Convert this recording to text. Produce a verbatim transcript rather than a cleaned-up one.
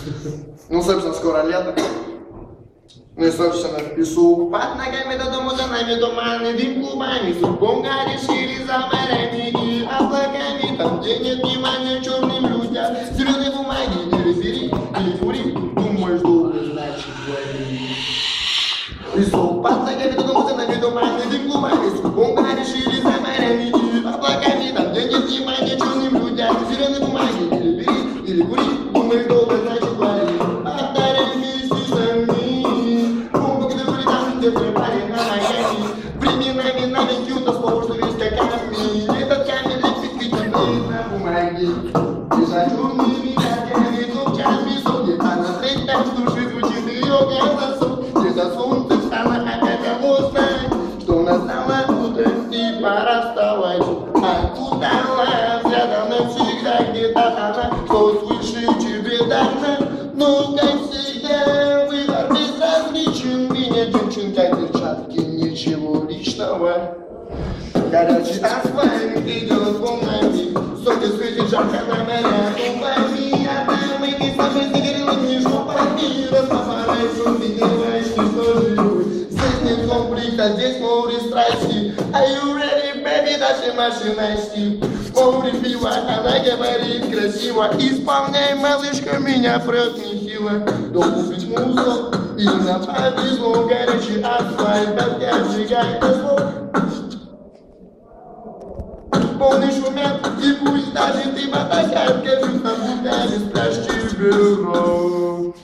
Ну, собственно, скоро лето. Ну и, собственно, в песу. Под ногами до дома, за нами туманы, дым клубами, судьбом решили за морями и облаками. Там, где нет внимания черным людям, зеленой бумаги, или бери, или кури, думаешь, долго, значит, говори. Песу. Под ногами до дома, за нами туманы, дым клубами, судьбом решили за морями и облаками. Там, где нет внимания черным людям, зеленой бумаги, или бери, или кури, думаешь, долго, значит, говори. Временами новенький утослов, что весь как камень. Этот камень лепит ведь на бумаге. И за черными ногами топчами судит, а на третьем в душе звучит ее голосок. И за солнцем стало опять оно знать, что настало утро и пора вставать. А устала взглядом навсегда где-то она, что слышит тебе дана. Но как всегда выбор безразличен, меня девчонка перчатки, ничего личного. Горячий асфальт идет волнами, солнце светит жарко на моря губами. А там эти самые загорелыми жопами распахараются, видеваешь, что живут. Здесь нет конфликта, здесь море страсти. Are you ready, baby, даже машина стип. Море пива, она говорит красиво. Исполняй, малышка, меня прет нехило. Долго быть музло, и нам повезло. Горячий асфальт, дождя сжигает ослов. Полный шумят, и пусть даже ты потакай, скажу, там будто без пляжки бюро.